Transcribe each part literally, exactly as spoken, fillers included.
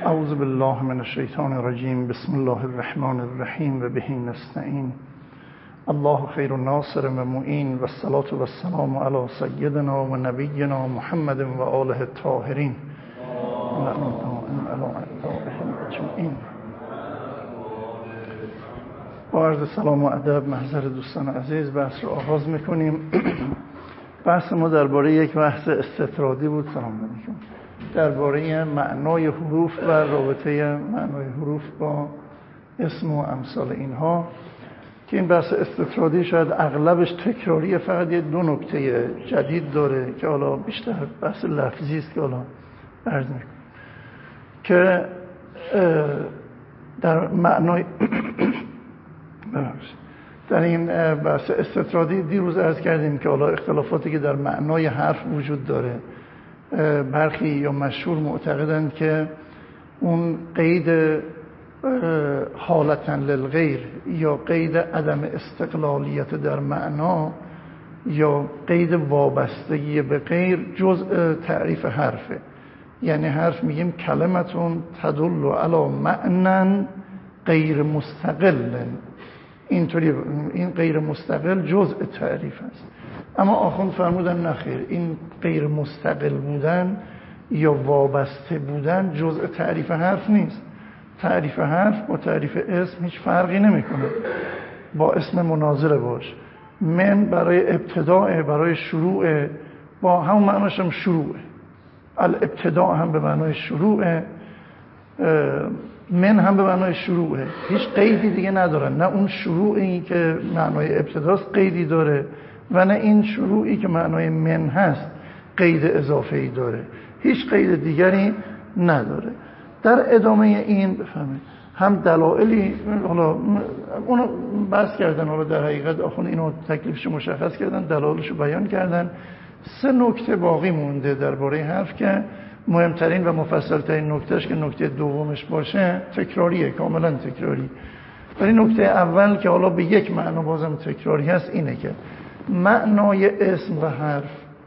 اعوذ بالله من الشیطان الرجیم. بسم الله الرحمن الرحیم و به نستعین. الله خیر ناصر و معین و الصلاة و السلام علی سیدنا و نبینا محمد و آله الطاهرین با عرض سلام و ادب محضر دوستان عزیز بحث رو آغاز میکنیم. بحث ما درباره یک بحث استطرادی بود. سلام علیکم. درباره معنای حروف و رابطه معنای حروف با اسم و امثال اینها که این بحث استطرادی شاید اغلبش تکراریه، فقط یه دو نکته جدید داره که حالا بیشتر بحث لفظی است که حالا عرض میکنم که در معنای در این بحث استطرادی دیروز عرض کردیم که حالا اختلافاتی که در معنای حرف وجود داره، برخی یا مشهور معتقدند که اون قید حالتاً للغیر یا قید عدم استقلالیت در معنا یا قید وابستگی به غیر جزء تعریف حرفه. یعنی حرف میگیم کلمتون تدل علی معنی غیر مستقل، اینطوری این غیر مستقل جزء تعریف است. اما آخوند فرمودن نخیر، این غیر مستقل بودن یا وابسته بودن جزء تعریف حرف نیست. تعریف حرف با تعریف اسم هیچ فرقی نمیکنه. با اسم مناظره باش، من برای ابتداء، برای شروع، با همون معناش هم شروعه. الابتداء هم به معنای شروعه، من هم به معنای شروعه. هیچ قیدی دیگه ندارن. نه اون شروعی که معنای ابتداست قیدی داره و نه این شروعی که معنای من هست قید اضافه‌ای داره. هیچ قید دیگری نداره. در ادامه این بفهمید هم دلایلی، حالا اونو بحث کردن، حالا در حقیقت آخوند اینو تکلیفش مشخص کردن، دلایلشو بیان کردن. سه نکته باقی مونده درباره حرف که مهمترین و مفصلترین نکتهش که نکته دومش باشه تکراریه، کاملا تکراری. ولی نکته اول که حالا به یک معنا بازم تکراری هست اینه که معنای اسم و حرف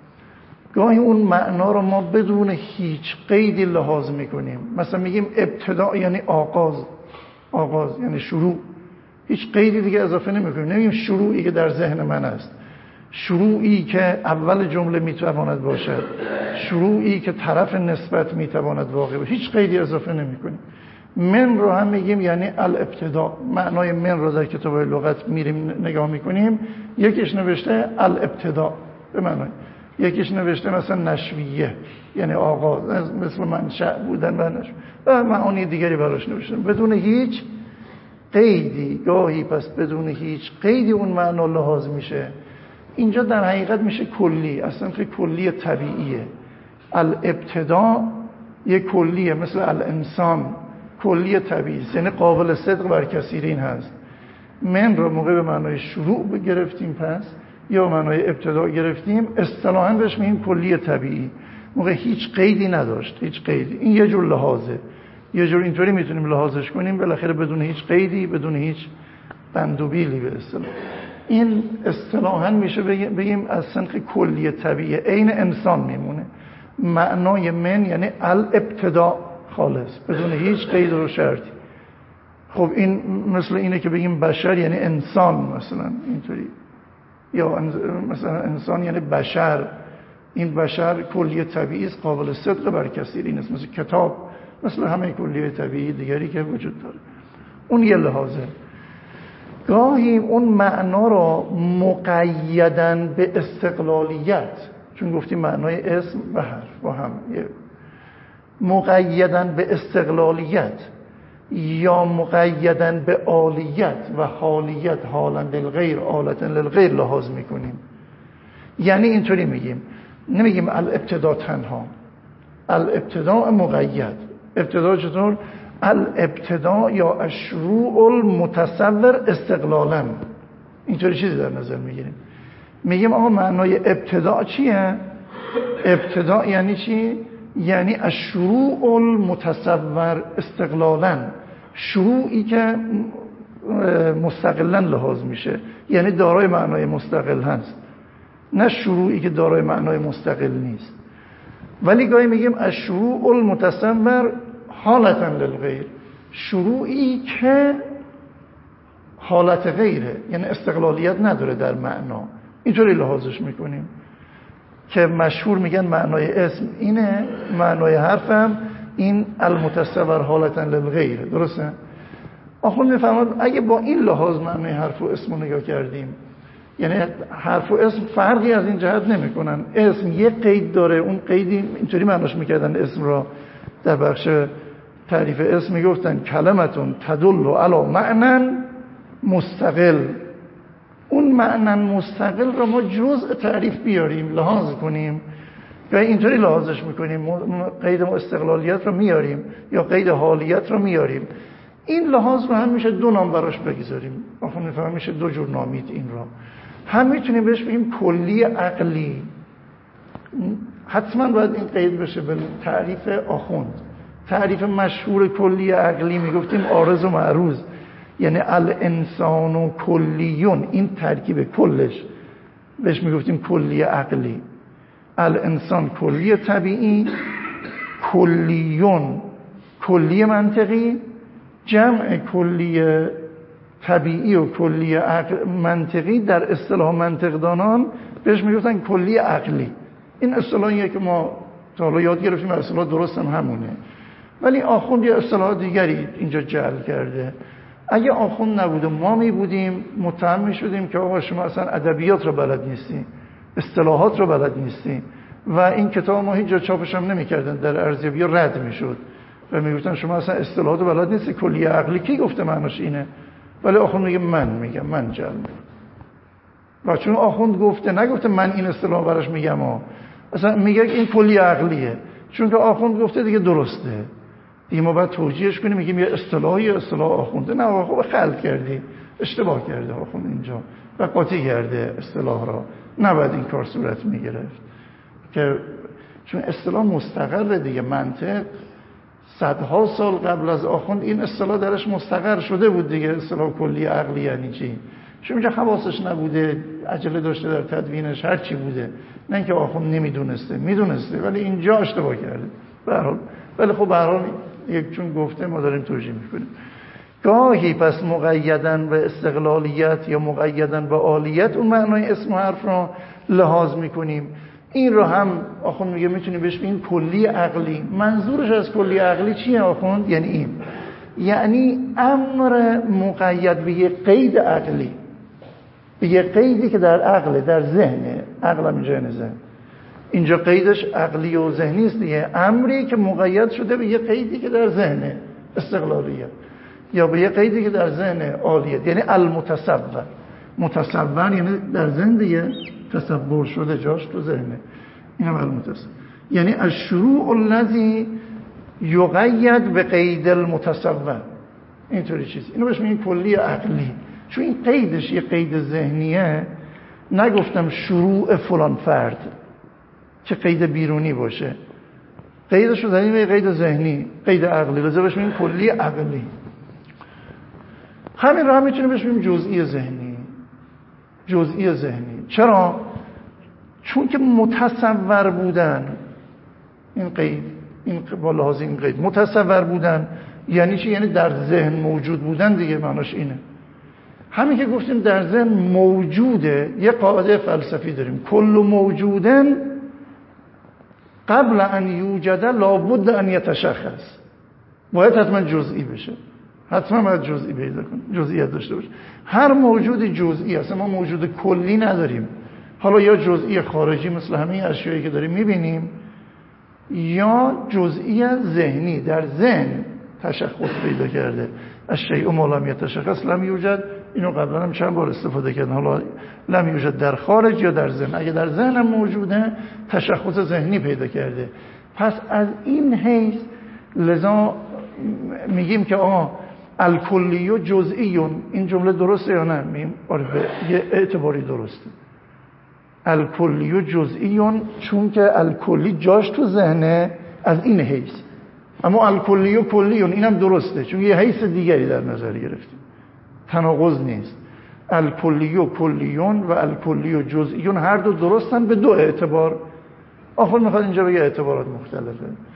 گاهی اون معنا رو ما بدون هیچ قیدی لحاظ میکنیم. مثلا میگیم ابتدا یعنی آغاز، آغاز یعنی شروع، هیچ قیدی دیگه اضافه نمیکنیم. نمیگیم شروعی که در ذهن من است، شروعی که اول جمله میتواند باشد، شروعی که طرف نسبت میتواند واقع باشد، هیچ قیدی اضافه نمیکنیم. من رو هم میگیم یعنی الابتدا. معنای من رو در کتاب لغت میریم نگاه میکنیم، یکیش نوشته الابتدا به معنای، یکیش نوشته مثلا نشویه یعنی آغاز، مثل منشأ بودن و نشو و معانی دیگری براش نوشتن بدون هیچ قیدی. گاهی پس بدون هیچ قیدی اون معنا لحاظ میشه. اینجا در حقیقت میشه کلی، اصلا که کلی طبیعیه. الابتدا یک کلیه، مثل الانسان کلی طبیعی، یعنی قابل صدق بر کثیرین هست. من رو موقع به معنای شروع بگرفتیم پس یا معنای ابتدا گرفتیم، اصطلاحاً بهش میگیم کلی طبیعی. موقع هیچ قیدی نداشت، هیچ قیدی. این یه جور لحاظه، یه جور اینطوری میتونیم لحاظش کنیم، بالاخره بدون هیچ قیدی، بدون هیچ بند و بیلی به اصطلاح. این اصطلاحاً میشه بگیم از سنخ کلی طبیعی، عین انسان میمونه. معنای من یعنی الابتدا خالص، بدون هیچ قید و شرطی. خب این مثل اینه که بگیم بشر یعنی انسان مثلا اینطوری، یا مثلا انسان یعنی بشر. این بشر کلی طبیعی است، قابل صدق بر کثیرین است، مثل کتاب، مثل همه کلی طبیعی دیگری که وجود داره. اون یه لحاظه. گاهی اون معنا را مقیدن به استقلالیت، چون گفتیم معنای اسم و حرف با هم مقیدن به استقلالیت یا مقیدن به عالیت و حالیت، حالا للغیر آلتا للغیر لحاظ میکنیم. یعنی اینطوری میگیم، نمیگیم الابتدا تنها، الابتدا مقید. ابتدا چطور؟ الابتدا یا الشروع المتصور استقلالا، اینطوری چیزی در نظر میگیریم. میگیم آقا معنای ابتدا چیه؟ ابتدا یعنی چی؟ یعنی الشروع المتصور استقلالا، شروعی که مستقلا لحاظ میشه، یعنی دارای معنای مستقل هست، نه شروعی که دارای معنای مستقل نیست. ولی گاهی میگیم الشروع المتصور حالتا للغیر، شروعی که حالت غیره، یعنی استقلالیت نداره در معنا. اینطوری لحاظش میکنیم که مشهور میگن معنای اسم اینه، معنای حرفم این المتصور حالتا للغیر. درسته؟ آخوند میفهمد اگه با این لحاظ معنای حرف و اسم رو نگاه کردیم، یعنی حرف و اسم فرقی از این جهت نمیکنن. اسم یک قید داره، اون قیدی اینطوری معناش میکردن اسم را در بخش تعریف اسم میگفتن کلمتون تدل علی معنی مستقل. اون معنی مستقل را ما جزء تعریف بیاریم، لحاظ کنیم و اینطوری لحاظش میکنیم، قید استقلالیت رو میاریم یا قید حالیت رو میاریم. این لحاظ رو هم میشه دو نام براش بگذاریم. آخوند میفهمم میشه دو جور نامید این را. هم میتونیم بهش بگیم کلی عقلی، حتما باید این قید بشه به تعریف آخوند. تعریف مشهور کلی عقلی میگفتیم عارض و معروض، یعنی الانسان و کلیون، این ترکیب کلش بهش میگفتیم کلی عقلی. الانسان کلی طبیعی، کلیون کلی منطقی، جمع کلی طبیعی و کلی منطقی در اصطلاح منطقدانان بهش میگفتن کلی عقلی. این اصطلاحیه که ما تا حالا یاد گرفتیم و اصطلاح درست هم همونه، ولی آخوند یه اصطلاح دیگری اینجا جعل کرده. اگه آخوند نبود و ما می بودیم متهم می شدیم که آقا شما اصلا ادبیات رو بلد نیستی، اصطلاحات رو بلد نیستی، و این کتاب ما هیچ جا چاپش هم نمی کردن، در ارزیابی رد می شد و می گفتن شما اصلا اصطلاحات رو بلد نیستی. کلی عقلی کی گفته معناش اینه؟ ولی آخوند میگه من میگم، من جعل میگم. و چون آخوند گفته نگفته من این اصطلاح براش میگم ها، اصلا میگه این کلی عقلیه، چون که آخوند گفته دیگه درسته، دیگه ما باید توجیهش کنیم، میگیم یه اصطلاحی اصطلاح آخونده. نه آقا خلط کردی، اشتباه کرده آخوند اینجا و قاطی کرده اصطلاح را، نباید این کار صورت میگرفت که چون اصطلاح مستقره دیگه. منطق صدها سال قبل از آخوند این اصطلاح درش مستقر شده بود دیگه. اصطلاح کلی عقلی یعنی چی؟ چون اینجا حواسش نبوده، عجله داشته در تدوینش، هر چی بوده، نه اینکه آخوند نمیدونسته، میدونسته ولی اینجا اشتباه کرده. به هر حال ولی خب به هر حال یک چون گفته ما داریم توجیه میکنیم. گاهی پس مقیدن به استقلالیت یا مقیدن به عالیت اون معنای اسم و حرف رو لحاظ میکنیم. این رو هم آخوند میگه میتونیم بهش بگیم کلی عقلی. منظورش از کلی عقلی چیه آخوند؟ یعنی این، یعنی امر مقید به یه قید عقلی، به یه قیدی که در عقل، در ذهنه. عقل هم اینجا یعنی ذهن، اینجا قیدش عقلی و ذهنی است دیگه. امری که مقید شده به یه قیدی که در ذهنه، استقلالیت، یا به یه قیدی که در ذهن عالیت، یعنی المتصور. متصور یعنی در ذهن دیگه، تصور شده جاش تو ذهنه، این هم المتصور. یعنی الشروع الذی یقید به قید المتصور، اینطوری چیزی. اینو بهش میگن کلی عقلی، چون این قیدش یه قید ذهنیه. نگفتم شروع فلان فرد که قید بیرونی باشه، قیدش رو زدیم به قید ذهنی، قید عقلی، لذا بهش میگیم کلی عقلی. همین رو هم میتونیم بهش بگیم جزئی ذهنی. جزئی ذهنی چرا؟ چون که متصور بودن، این قید، این با لحاظ این قید متصور بودن یعنی چی؟ یعنی در ذهن موجود بودن دیگه، معناش اینه. همین که گفتیم در ذهن موجوده، یه قاعده فلسفی داریم، کل موجودن قبل ان یوجد لابد ان یتشخص، باید حتما جزئی بشه، حتما باید جزئی پیدا کنه، جزئیات داشته باشه. هر موجود جزئی هست، ما موجود کلی نداریم. حالا یا جزئی خارجی مثل همه اشیایی که داریم میبینیم، یا جزئی ذهنی در ذهن تشخص پیدا کرده. الشیء ما لم یتشخص لم یوجد، اینو قبلا هم چند بار استفاده کردن. حالا لم یوجد در خارج یا در ذهن، اگه در ذهن هم موجوده تشخص ذهنی پیدا کرده. پس از این حیث لذا میگیم که آه الکلی و جزئیون، این جمله درسته یا نه؟ میگیم آره یه اعتباری درسته. الکلی و جزئیون، چون که الکلی جاش تو ذهنه از این حیث، اما الکلی و کلیون اینم درسته چون یه حیث دیگری در نظر گرفتیم، تناقض نیست. الکلی و کلیون و الکلی و جزئیون هر دو درستن به دو اعتبار. آخر میخواد اینجا بگه اعتبارات مختلفه.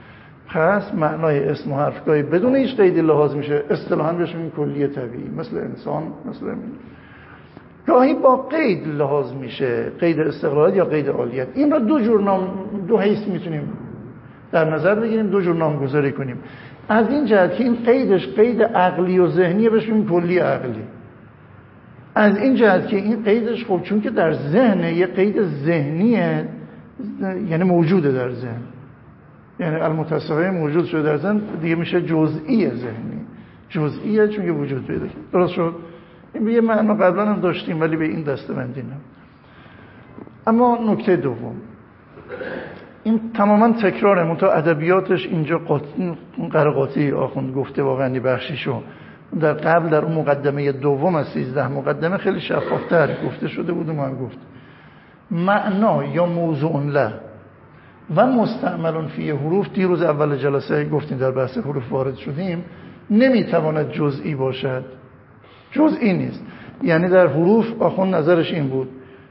پس معنای اسم و حرف گاهی بدون هیچ قیدی لحاظ میشه، اصطلاحاً بهش میگیم کلیه طبیعی، مثل انسان، مثل این. گاهی با قید لحاظ میشه، قید استقلالیت یا قید عالیت. این را دو جور نام، دو حیث میتونیم در نظر بگیریم، دو جور نامگذاری کنیم. از این جهت که این قیدش قید عقلی و ذهنیه بهش میگیم کلی عقلی. از این جهت که این قیدش خب چون که در ذهن یه قید ذهنیه، یعنی موجوده در ذهن، یعنی المتصوره موجود شده در ذهن، دیگه میشه جزئی ذهنی، جزئیه چون که وجود پیدا کرد. درست شد؟ این به یه معنا قبلا هم داشتیم ولی به این دسته‌بندی نه. اما نکته دوم، این تماما تکراره، منتها ادبیاتش اینجا قرقاتی آخوند گفته واقعا بخشیشو در قبل در اون مقدمه دوم از سیزده مقدمه خیلی شفافتر گفته شده بود و ما هم گفت معنا یا موضوع له و مستعمل فی حروف، دیروز اول جلسه گفتیم در بحث حروف وارد شدیم، نمیتواند جزئی باشد، جزئی نیست. یعنی در حروف آخوند نظرش این بود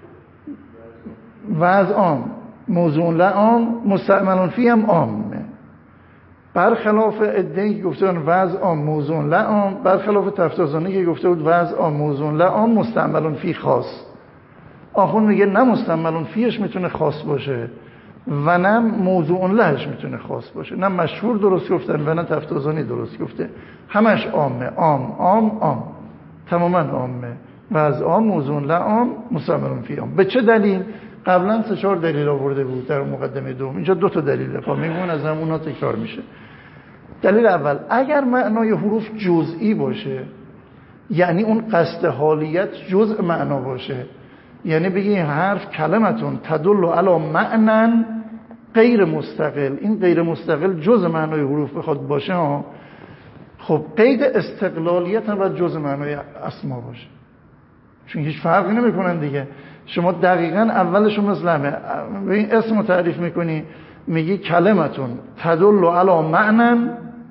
وضع عام، موضوع له عام، مستعمل فی هم عامه، برخلاف ادعی که گفته بود وضع عام موضوع له عام، برخلاف تفتازانی که گفته بود وضع عام موضوع له عام مستعمل فی خاص. آخوند میگه نه مستعمل فیش میتونه خاص باشه و نه موضوع لهش میتونه خاص باشه، نه مشهور درست گفتن و نه تفتازانی درست گفته، همش عامه، عام عام عام، تماما عامه، وضع عام موضوع له عام مستعمل فی عام. به چه دلیل؟ قبلا سه چهار دلیل آورده بود در مقدمه دوم، اینجا دو تا دلیل خب میگون از همونا تکرار میشه. دلیل اول، اگر معنای حروف جزئی باشه، یعنی اون قصد حالیت جزء معنا باشه، یعنی بگی حرف کلمتون تدل علی معنی غیر مستقل، این غیر مستقل جزء معنای حروف بخواد باشه ها، خب قید استقلالیت هم باید جزء معنای اسما باشه، چون هیچ فرقی نمیکنن دیگه. شما دقیقاً اولشون مثل همه به این اسم تعریف میکنی، میگی کلمتون تدل علی معنی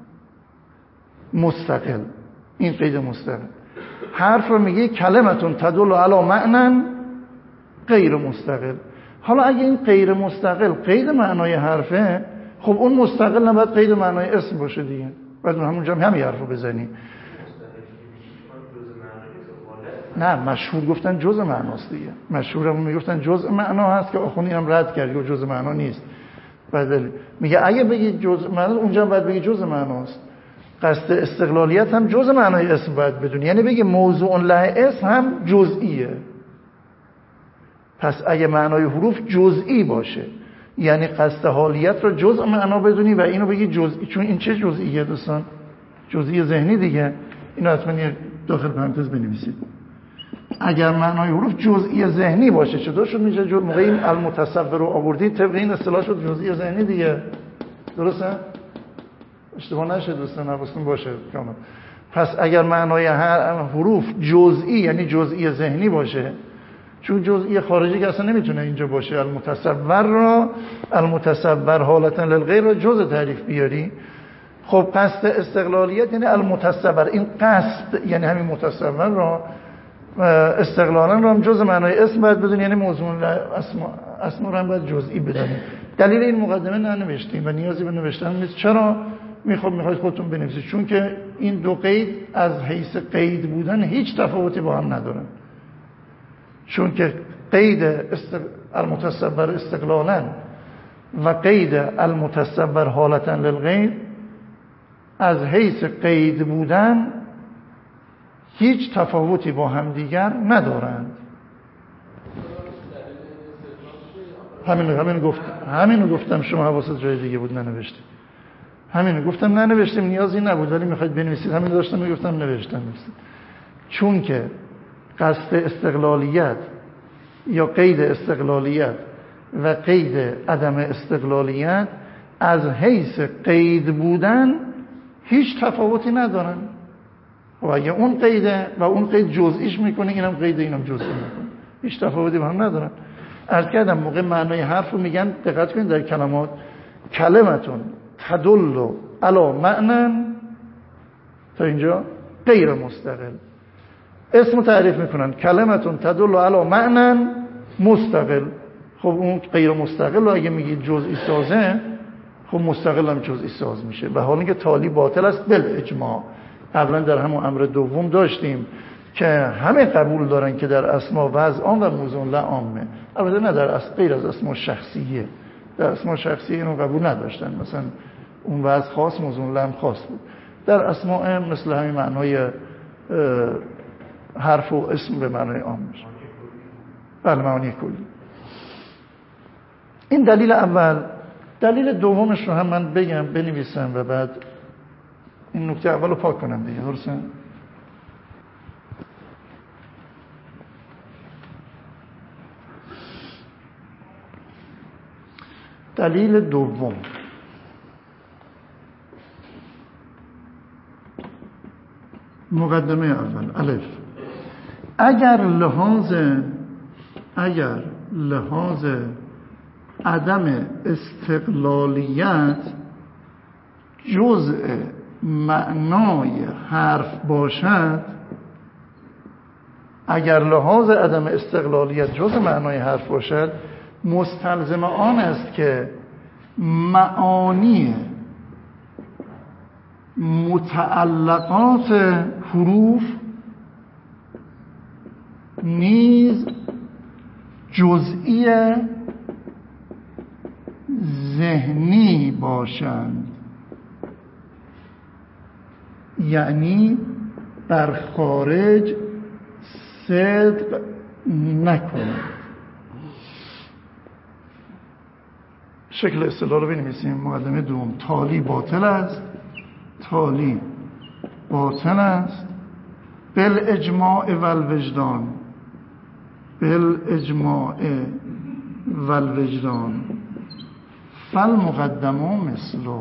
مستقل، این قید مستقل. حرف رو میگی کلمتون تدل علی معنی غیر مستقل. حالا اگه این غیر مستقل قید معنای حرفه، خب اون مستقل نباید قید معنای اسم باشه دیگه، باید همونجا هم همین حرفو بزنی. نه مشهور گفتن جزء معناست دیگه، مشهور هم میگفتن جزء معنا هست که آخوندی هم رد کرد که جزء معنا نیست. بعد میگه اگه بگی جزء معنا، اونجا هم باید بگی جزء معناست. قصد استقلالیت هم جزء معنای اسم باید بدونی، یعنی بگی موضوع له اسم هم جزئیه. پس اگه معنای حروف جزئی باشه، یعنی قصد حالیت رو جزء معنا بدونی و اینو بگی جزئی، چون این چه جزئیه دوستان؟ جزئی ذهنی دیگه. اینو حتما داخل پرانتز بنویسید. اگر معنای حروف جزئی ذهنی باشه، چطور شد میشه جزء؟ موقع این المتصور رو آوردید طبق این اصطلاح شد جزئی ذهنی دیگه، درسته؟ اشتباه نشه دوستان، حواستون باشه کامل. پس اگر معنای حروف جزئی یعنی جزئی ذهنی باشه، چون جزئی خارجی که اصلا نمیتونه اینجا باشه، المتصور را المتصور حالتا للغیر را جزء تعریف بیاری، خب قصد استقلالیت یعنی المتصور، این قصد یعنی همین متصور را استقلالا رو هم جزء معنای اسم باید بدونی، یعنی موضوع اسم اسم رو هم باید جزئی بدونی. دلیل این مقدمه ننوشتیم و نیازی به نوشتن نیست. چرا؟ میخواد میخواید خودتون بنویسید، چون که این دو قید از حیث قید بودن هیچ تفاوتی با هم ندارن. چون که قید است... المتصور استقلالا و قید المتصور حالتا للغیر از حیث قید بودن هیچ تفاوتی با هم دیگر ندارند. همین همین گفت همینو گفتم، شما حواست جای دیگه بود ننوشتید. همینو گفتم ننوشتیم، نیازی نبود ولی میخواید بنویسید. همین داشتم میگفتم نوشتم نیست. چون که قصد استقلالیت یا قید استقلالیت و قید عدم استقلالیت از حیث قید بودن هیچ تفاوتی ندارن. و اگه اون قیده و اون قید جزئیش میکنه، اینم قید اینم جزئی میکنه، هیچ تفاوتی با هم ندارن. عرض کردم موقع معنای حرف رو میگن، دقت کنید در کلمات، کلمتون تدل علی معنی تا اینجا غیر مستقل، اسم تعریف میکنن کلمتون تدل علی معنی مستقل. خب اون غیر مستقل رو اگه میگید جزئی سازه، خب مستقل هم جزئی ساز میشه. و حالا که تالی باطل است بل اجماع، قبلا در همون امر دوم داشتیم که همه قبول دارن که در اسما وضع عام و موضوع لا عامه. البته نه در اصل غیر از اسما شخصیه، در اسما شخصیه اینو قبول نداشتن، مثلا اون وضع خاص موضوع لا هم خاص بود. در اسماء مثل همین معنای حرف و اسم به معنای عام میشه. بله معانی کلی. این دلیل اول. دلیل دومش رو هم من بگم بنویسم و بعد این نکته اول رو پاک کنم دیگه، درسته؟ دلیل دوم، مقدمه اول الف، اگر لحاظ اگر لحاظ عدم استقلالیت جزء معنای حرف باشد، اگر لحاظ عدم استقلالیت جزء معنای حرف باشد، مستلزم آن است که معانی متعلقات حروف نیز جزئی ذهنی باشند، یعنی بر خارج صدق نکنند. شکل اصطلاح رو بنویسیم. مقدمه دوم، تالی باطل است، تالی باطل است بالاجماع و الوجدان، بالاجماع و الوجدان، فالمقدم مثله،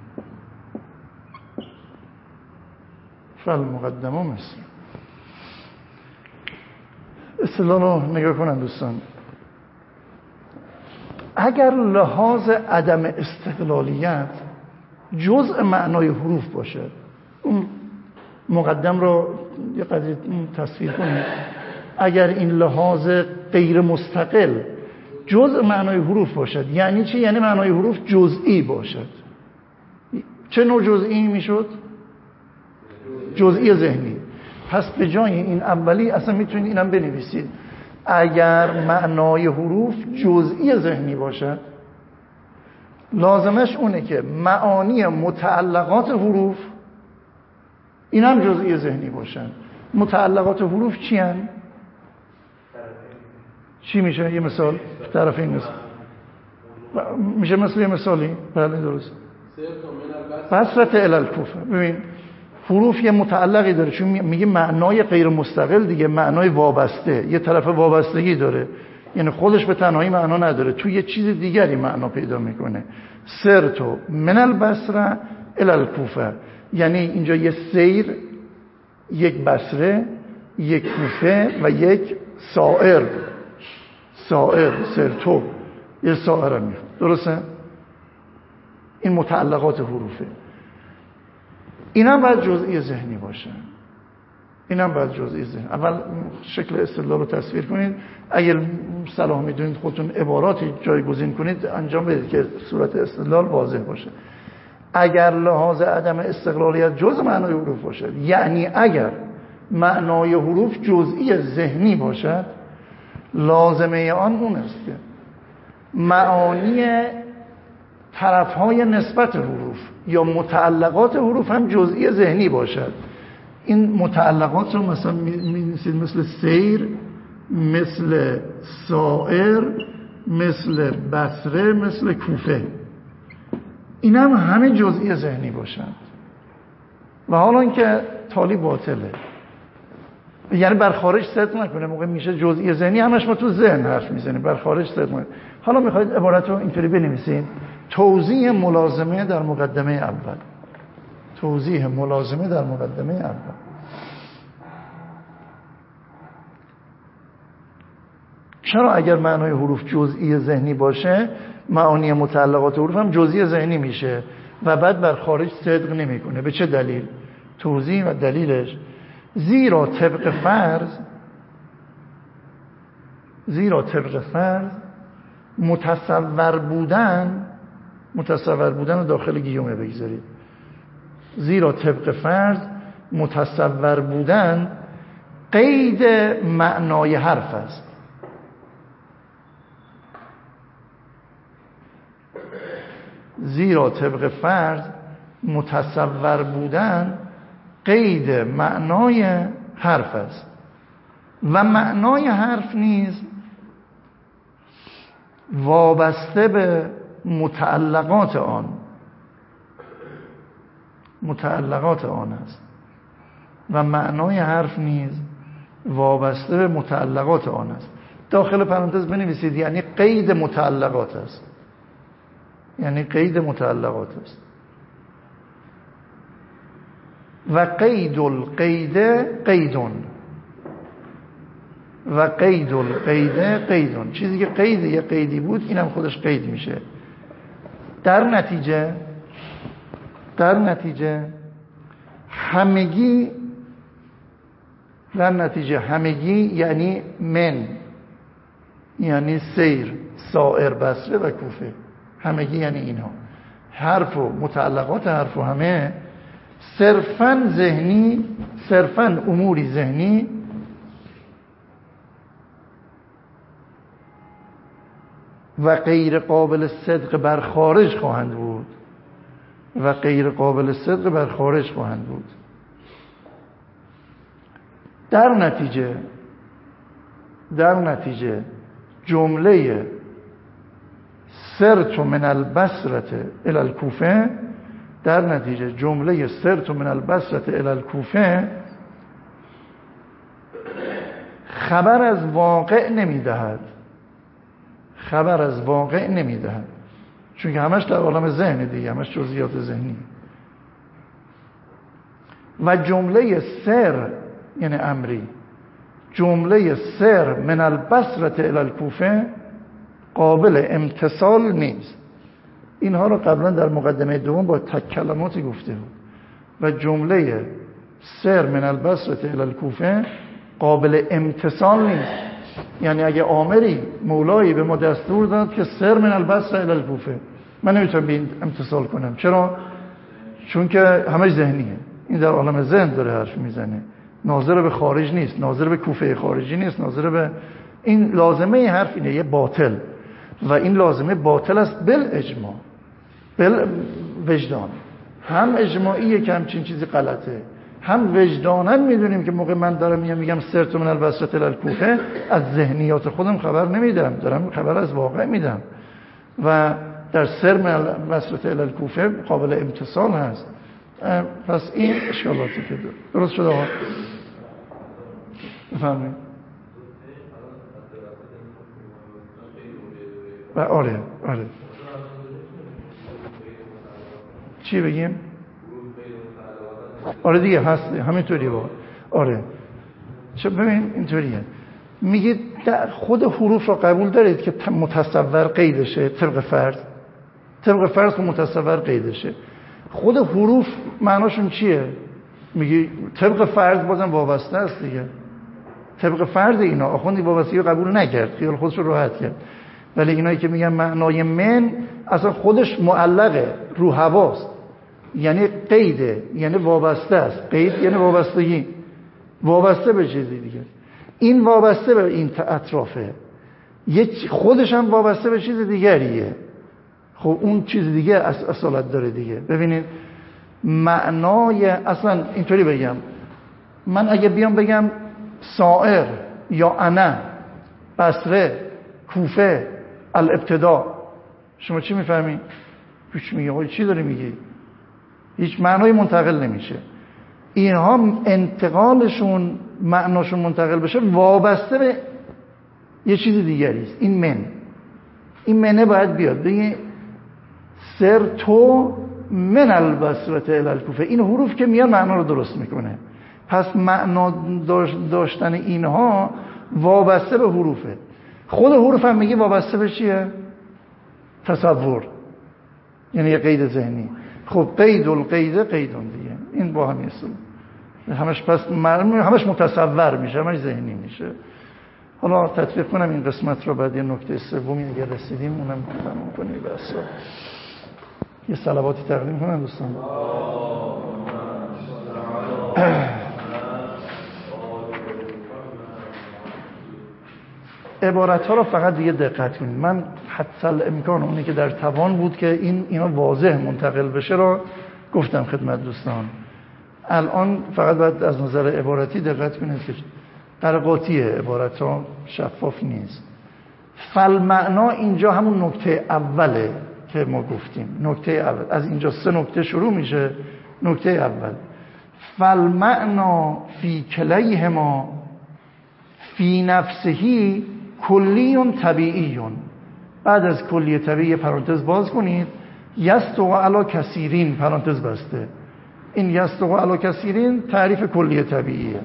فالمقدم مثله. اصطلاح رو نگاه کنن دوستان. اگر لحاظ عدم استقلالیت جزء معنای حروف باشد، اون مقدم رو یه قضیه تصویر کنید. اگر این لحاظ غیر مستقل جزء معنای حروف باشد، یعنی چی؟ یعنی معنای حروف جزئی باشد. چه نوع جزئی میشد؟ جزئی ذهنی. پس به جای این اولی اصلا میتونید اینم بنویسید، اگر معنای حروف جزئی ذهنی باشد، لازمش اونه که معانی متعلقات حروف این هم جزئی ذهنی باشن. متعلقات حروف چی هن؟ چی میشه؟ یه مثال طرفین مثال میشه، مثل یه مثالی. بله درست. بصرت الالکوفه. ببین حروف یه متعلقی داره، چون میگه معنای غیر مستقل دیگه، معنای وابسته، یه طرف وابستگی داره، یعنی خودش به تنهایی معنا نداره، تو یه چیز دیگری معنا پیدا میکنه. سرتو من البصره الالکوفه، یعنی اینجا یه سیر، یک بصره، یک کوفه و یک سائر. سائر سرتو یه سائر هم میخواد، درسته؟ این متعلقات حروفه. این هم باید جزئی ذهنی باشه. این هم باید جزئی ذهنی. اول شکل استدلال رو تصویر کنید. اگر صلاح میدونید خودتون عباراتی جایگزین کنید انجام بدید که صورت استدلال واضح باشه. اگر لحاظ عدم استقلالیت جزء معنای حروف باشد، یعنی اگر معنای حروف جزئی ذهنی باشد، لازمه آن اون است که معانی طرفهای نسبت حروف یا متعلقات حروف هم جزئی ذهنی باشد. این متعلقات رو مثلا می‌نویسید مثل سیر، مثل سائر، مثل بصره، مثل کوفه. این هم همه جزئی ذهنی باشند. و حالا اینکه تالی باطله، یعنی بر خارج صدق نکنه، موقع میشه جزئی ذهنی، همش ما تو ذهن حرف میزنیم، بر خارج صدق نکنه. حالا میخواید عبارت رو اینطوری بنویسین: توضیح ملازمه در مقدمه اول. توضیح ملازمه در مقدمه اول. چرا اگر معنای حروف جزئی ذهنی باشه، معانی متعلقات حروف هم جزئی ذهنی میشه و بعد بر خارج صدق نمیکنه؟ به چه دلیل؟ توضیح و دلیلش: زیرا طبق فرض زیرا طبق فرض متصور بودن متصور بودن رو داخل گیومه بگذارید. زیرا طبق فرض متصور بودن قید معنای حرف است. زیرا طبق فرض متصور بودن قید معنای حرف است و معنای حرف نیز وابسته به متعلقات آن متعلقات آن است و معنای حرف نیز وابسته به متعلقات آن است. داخل پرانتز بنویسید یعنی قید متعلقات است، یعنی قید متعلقات است. و قید القید قیدون و قید القید قیدون، چیزی که قید یه قیدی بود اینم خودش قید میشه. در نتیجه در نتیجه همگی در نتیجه همگی یعنی من، یعنی سیر، سائر، بصره و کوفه، همگی یعنی اینها، حرف و متعلقات حرف و همه صرفاً ذهنی، صرفاً اموری ذهنی و غیر قابل صدق بر خارج خواهند بود و غیر قابل صدق بر خارج خواهند بود. در نتیجه در نتیجه جمله سرت من البصره الی الکوفه، در نتیجه جمله سرت من البصره الی الکوفه خبر از واقع نمیدهد، خبر از واقع نمیدهد، چون که همش در عالم ذهن دیگه، همش جزئیات ذهنی. و جمله سر یعنی امری، جمله سر من البصره الی الکوفه قابل امتصال نیست. اینها رو قبلا در مقدمه دوم با تک کلماتی گفته بود. و جمله سر من البصره الی الکوفه قابل امتصال نیست، یعنی اگه آمری مولایی به ما دستور داد که سر من البصره الی الکوفه، من نمیتونم به این امتصال کنم. چرا؟ چون که همش ذهنیه، این در عالم ذهن داره حرف میزنه، ناظر به خارج نیست، ناظر به کوفه خارجی نیست، ناظر به این لازمه حرف اینه، یه باطل، و این لازمه باطل است بل اجماع، بل وجدان. هم اجماعیه که همچین چیزی غلطه، هم وجدانن میدونیم که موقع من دارم میگم میگم سرت من البصره الی الکوفه، از ذهنیات خودم خبر نمیدم، دارم خبر از واقع میدم. و در سر من البصره الی الکوفه قابل امتصال هست. پس این اشکالاتی که درست شده ها بفهمید. و آره آره چی بگیم؟ آره دیگه هست، همینطوری با آره. چه ببین اینطوریه، میگید خود حروف را قبول دارید که متصور قیدشه طبق فرض، طبق فرض متصور قیدشه. خود حروف معناشون چیه؟ میگی طبق فرض بازم وابسته است دیگه، طبق فرض اینا آخوندی وابستگی رو قبول نکرد، خیال خودش رو راحت کرد. ولی اینایی که میگن معنای من اصلا خودش معلقه رو حواست، یعنی قیده، یعنی وابسته است. قید یعنی وابستگی، وابسته به چیزی دیگه. این وابسته به این اطرافه، خودش هم وابسته به چیز دیگریه. خب اون چیز دیگه اصالت داره دیگه. ببینید معنای اصلا اینطوری بگم، من اگه بیام بگم سائر یا انا، بصره، کوفه، الابتدا، شما چی میفهمی؟ هیچ میگه چی داری میگی؟ هیچ معنای منتقل نمیشه. اینها انتقالشون، معناشون منتقل بشه وابسته به یه چیز دیگری است. این من، این منه باید بیاد بگی سر تو من البصره الی الکوفه. این حروف که میان معنا رو درست میکنه. پس معنا داشتن اینها وابسته به حروفه. خود حروف هم میگه وابسته به چیه؟ تصور، یعنی یه قید ذهنی. خب قید القید قیدون دیگه، این با هم است. همش پس همش متصور میشه، همش ذهنی میشه. حالا تطبیق کنم این قسمت رو، بعد یه نکته سومی اگر رسیدیم اونم تمام کنیم بس. یه صلواتی تقدیم کنم دوستان. عبارت ها رو فقط دیگه دقت کنید. من حتی الامکان اونی که در توان بود که این اینا واضح منتقل بشه رو گفتم خدمت دوستان. الان فقط باید از نظر عبارتی دقت کنید که قرقاتیه، عبارت ها شفاف نیست. فالمعنا اینجا همون نکته اوله که ما گفتیم. نکته اول از اینجا سه نکته شروع میشه. نکته اول فالمعنا فی کلیهما فی نفسهی کلیون طبیعیون. بعد از کلی طبیعی پرانتز باز کنید، یستو علی کثیرین پرانتز بسته. این یستو علی کثیرین تعریف کلی طبیعیه.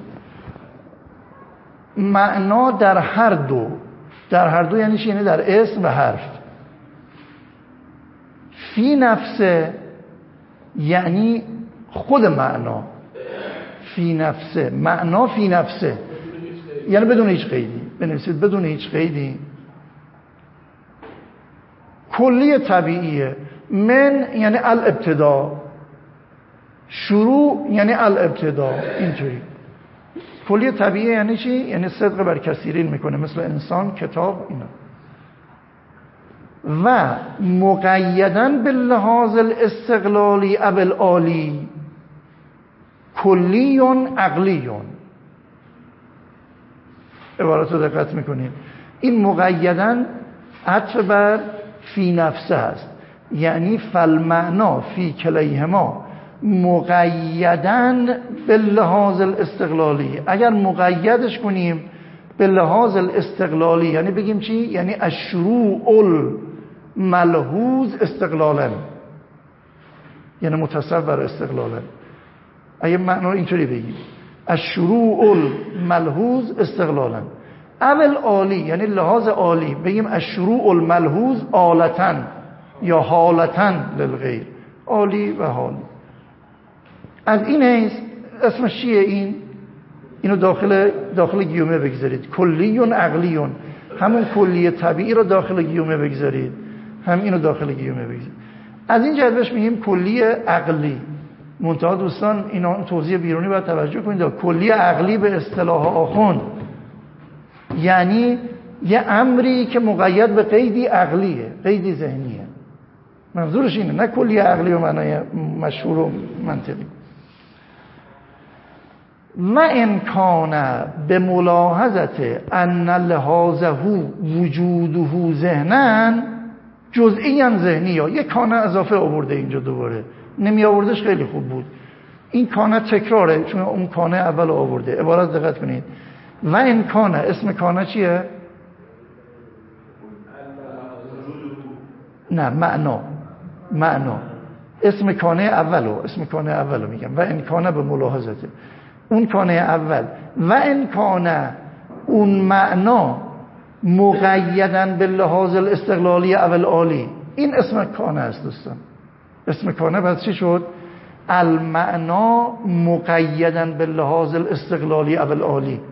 معنا در هر دو، در هر دو یعنی چی؟ یعنی در اسم و حرف. فی نفسه یعنی خود معنا. فی نفسه معنا فی نفسه یعنی بدون هیچ قیدی. بنویسید بدون هیچ قیدی. کلی طبیعیه. من یعنی الابتدا، شروع یعنی الابتدا. اینطوری کلی طبیعیه یعنی چی؟ یعنی صدق بر کثیرین میکنه، مثل انسان، کتاب، اینا. و مقیداً باللحاظ الاستقلالی او العالی کلیون عقلیون. عبارت رو دقت میکنید. این مقیداً عطف بر فی نفسه هست، یعنی فالمعنا فی کلیهما مقیداً باللحاظ الاستقلالی. اگر مقیدش کنیم باللحاظ الاستقلالی یعنی بگیم چی؟ یعنی الشروع الملحوظ استقلالا، یعنی متصور استقلالا. اگه معنا اینطوری بگیم الشروع الملحوظ استقلالا. اول عالی یعنی لحاظ عالی، بگیم الشروع الملحوظ آلتا یا حالتا للغیر، عالی و حالی. از این حیث اسمش چیه؟ این اینو داخل داخل گیومه بگذارید. کلیون عقلیون، همون کلی طبیعی رو داخل گیومه بگذارید، هم اینو داخل گیومه بگذارید. از این جهت بهش میگیم کلی عقلی. منتها دوستان اینا توضیح بیرونی باید توجه کنید. کلی عقلی به اصطلاح آخوند یعنی یه امری که مقید به قیدی عقلیه، قیدی ذهنیه. منظورش اینه، نه کلی عقلی و معنای مشهور و منطقی. و امکان به ملاحظت ان لحاظه وجوده ذهنن جزئیاً ذهنی. یا یک کانه اضافه آورده اینجا، دوباره نمی آوردش خیلی خوب بود. این کانه تکراره چون اون کانه اول آورده. عبارت دقت کنید. و امکان، اسم کانه چیه؟ نه معنا. معنا اسم کانه اولو، اسم کانه اولو میگم. و امکانه به ملاحظته اون کانه اول. و امکانه اون معنا مقیداً باللحاظ الاستقلالی او العالی. این اسم کانه است دوستان. اسم کانه پس چی شد؟ المعنا مقیداً باللحاظ الاستقلالی او العالی.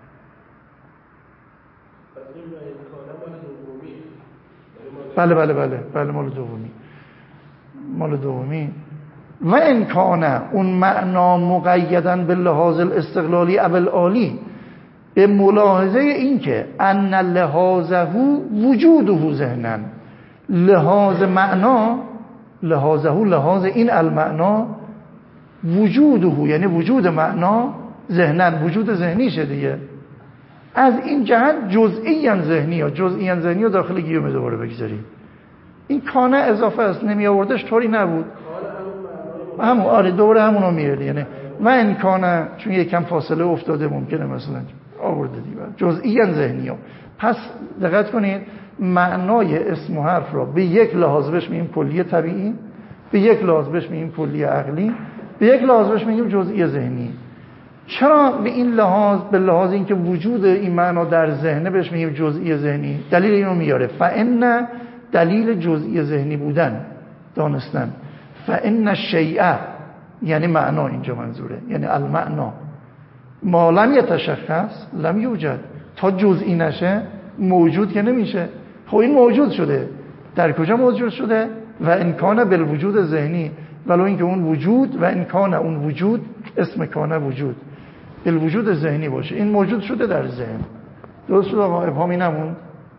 بله بله بله بله مال دومی، مال دومی. و ان کان اون معنا مقیداً باللحاظ الاستقلالی او العالی، به ملاحظه این که ان لحاظه وجوده ذهنن، لحاظ معنا، لحاظه لحاظ این المعنا، وجوده یعنی وجود معنا، ذهنن وجود ذهنیشه دیگه. از این جهت جزئیاً ذهنی یا جزئیاً ذهنی رو داخل گیومه دوباره بگذاریم. این کانه اضافه است، نمی آوردش طوری نبود. همون آره دوباره همونو میاره. یعنی و این کانه چون یکم فاصله افتاده ممکنه مثلا آورده دیگه جزئیاً ذهنی ها. پس دقت کنید معنای اسم و حرف را به یک لحاظ بهش میگیم کلی طبیعی، به یک لحاظ بهش میگیم کلی عقلی، به یک لحاظ بهش میگیم جزئی ذهنی. چرا به این لحاظ، به لحاظ اینکه وجود این معنا در ذهنه بهش میگیم جزئی ذهنی؟ دلیل اینو میاره. فإن دلیل جزئی ذهنی بودن دانستن. فإن الشیء یعنی معنا، اینجا منظوره یعنی المعنا ما لم یتشخص لم یوجد. تا جزئی نشه موجود که نمیشه. خب این موجود شده. در کجا موجود شده؟ و امکان بالوجود ذهنی، ولو اینکه اون وجود و امکان اون وجود اسم کانه وجود بالوجود ذهنی باشه، این موجود شده در ذهن. درست شد آقا؟ ابهامی نموند؟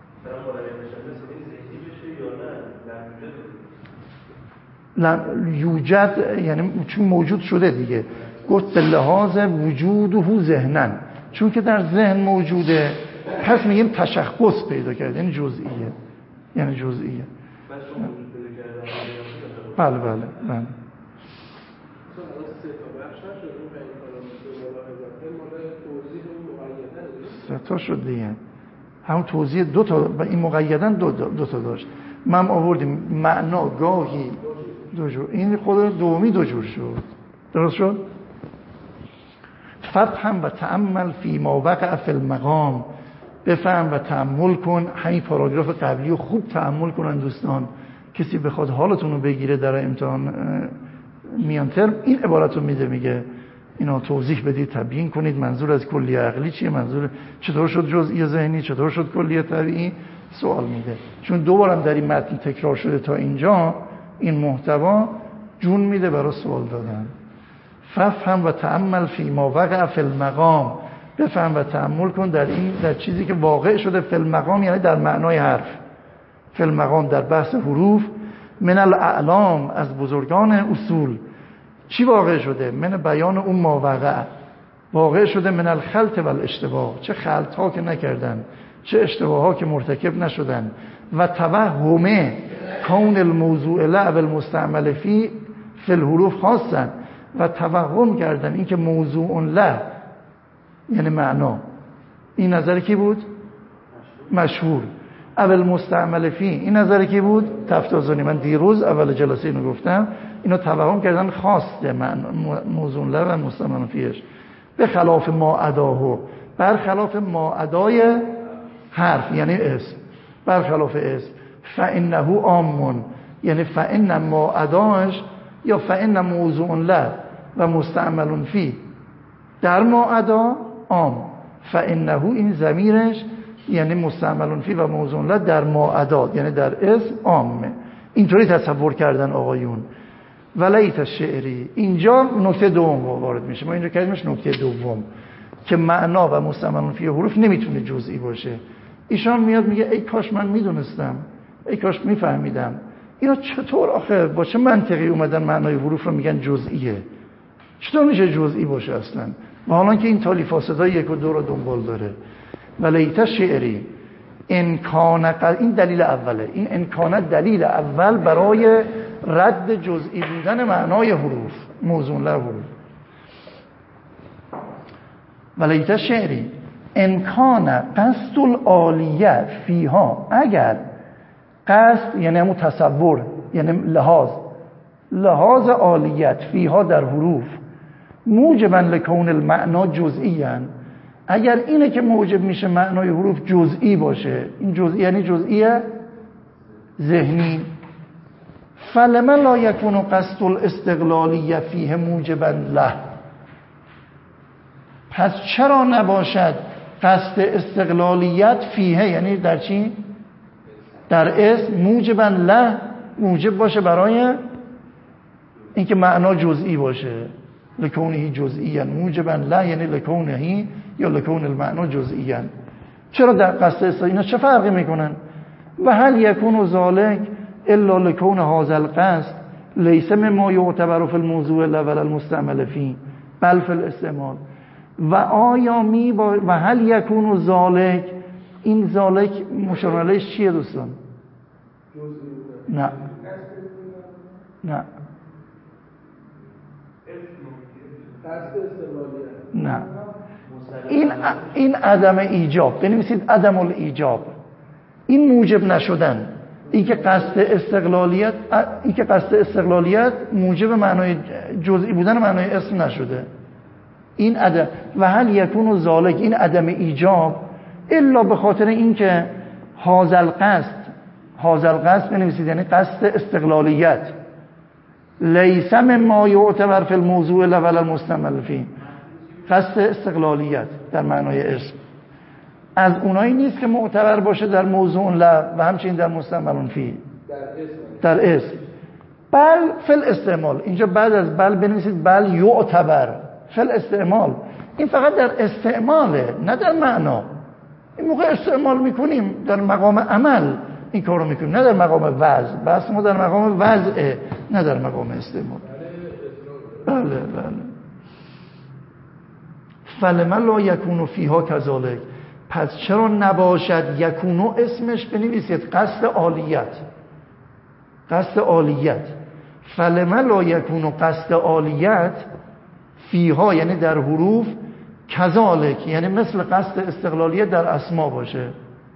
یوجد یعنی چون موجود شده دیگه، گفت به لحاظ وجود و ذهنن، چون که در ذهن موجوده پس میگیم تشخص پیدا کرده، یعنی جزئیه، یعنی جزئیه. بله بله بله. سه تا شد دیگه، همون توضیح دو تا و این مقیدن دو, دو تا داشت. من آوردیم معنا گاهی دو جور، این خود دومی دو جور شد. درست شد؟ ففهم و تأمل فی ما وقع فی المقام، بفهم و تأمل کن. همین پاراگراف قبلی رو خوب تأمل کنن دوستان، کسی بخواد حالتون رو بگیره در امتحان میان ترم این عبارت رو میده، میگه اینا توضیح بدید، تبیین کنید منظور از کلیه عقلی چیه، منظور چطور شد جزئی ذهنی، چطور شد کلیه طبیعی، سوال میده. چون دوبارم در این متن تکرار شده تا اینجا، این محتوا جون میده برای سوال دادن. ففهم و تأمل فی ما وقع فی المقام، بفهم و تأمل کن در این، در چیزی که واقع شده فی المقام، یعنی در معنای حرف. فی المقام در بحث حروف، من الاعلام از بزرگان اصول. چی واقع شده؟ من بیان اون ما وقع، واقع شده من الخلط و الاشتباه، چه خلط ها که نکردن، چه اشتباه ها که مرتکب نشدن. و توهم کون الموضوع لعب المستعمل فی فی الحروف خاصا، و توهم کردن این که موضوع له یعنی معنا، این نظر کی بود؟ مشهور. اول مستعمل فی، این نظر کی بود؟ تفتازانی. من دیروز اول جلسه اینو گفتم، اینو توهم کردن خاصه موضوع له و مستعمل فیش، به خلاف ما اداهو، برخلاف ما ادای حرف یعنی اسم، برخلاف اسم. فانه عام، یعنی فان ما اداش یا فان موضوع له و مستعمل فی در ما ادا عام، فانه این ضمیرش یعنی مستعمل فی و موضوع له در ما ادا یعنی در اسم عامه. اینطوری تصور کردن آقایون. ولیت الشعری، اینجا نکته دوم وارد میشه. ما اینجا کردیمش نکته دوم که معنا و مستعمل فی حروف نمیتونه جزئی باشه. ایشان میاد میگه ای کاش من میدونستم، ای کاش میفهمیدم. اینا چطور آخه با چه منطقی اومدن معنای حروف رو میگن جزئیه؟ چطور میشه جزئی باشه اصلا؟ و حالا که این تالیف فاسدای یک و دو رو دنبال داره. ولیت شعری امکان قد... این دلیل اوله، این امکان دلیل اول برای رد جزئی بودن معنای حروف، موضوع له حروف. ولیت شعری امکان قصد العالیه فیها، اگر قصد یعنی همون تصور یعنی لحاظ، لحاظ عالیت فیها در حروف موجبا لکون المعنا جزئیاً، اگر اینه که موجب میشه معنای حروف جزئی باشه، این جزئی یعنی جزئی ذهنی، فلما لا یکون قصد الاستقلالیه فیه موجبا له، پس چرا نباشد قصد استقلالیت فیه یعنی در چی؟ در اسم موجبا له، موجب باشه برای اینکه معنا جزئی باشه. لکونهی جزئیاً موجبا له یعنی لکونهی یا لکون المعنا جزئیاً. چرا در قصد است اینا چه فرقی میکنن؟ و هل یکون ذالک الا لکون هذا القصد لیس مما یعتبر فی الموضوع الاول المستعمل فی بل فی الاستعمال. و آیا می با... و هل یکون ذالک، این ذالک مشار الیهش چیه دوستان؟ نه نه نه این این عدم ایجاب، بنویسید عدم الایجاب، این موجب نشدن، این که قصد استقلالیت، این که قصد استقلالیت موجب معنای جزئی بودن معنای اسم نشده، این عدم. و هل یکون ذالک، این عدم ایجاب الا به خاطر اینکه هذا القصد، هذا القصد بنویسید یعنی قصد استقلالیت، لیس مما یعتبر فی الموضوع الاول المستعمل فی، قصد استقلالیت در معنای اسم از اونایی نیست که معتبر باشه در موضوع له و همچنین در مستعمل فی. در اسم. بل فل استعمال، اینجا بعد از بل بنویسید بل یعتبر فل استعمال. این فقط در استعماله، نه در معنا. این موقع استعمال میکنیم در مقام عمل این کار رو میکنیم، نه در مقام وضع. بس ما در مقام وضعه، نه در مقام استعمال. بله بله. فلما لا یکونو فیها کذالک، پس چرا نباشد یکونو اسمش بنویسید قصد عالیت، قصد عالیت. فلما لا یکونو قصد عالیت فیها یعنی در حروف، کذالک یعنی مثل قصد استقلالیت در اسما باشه.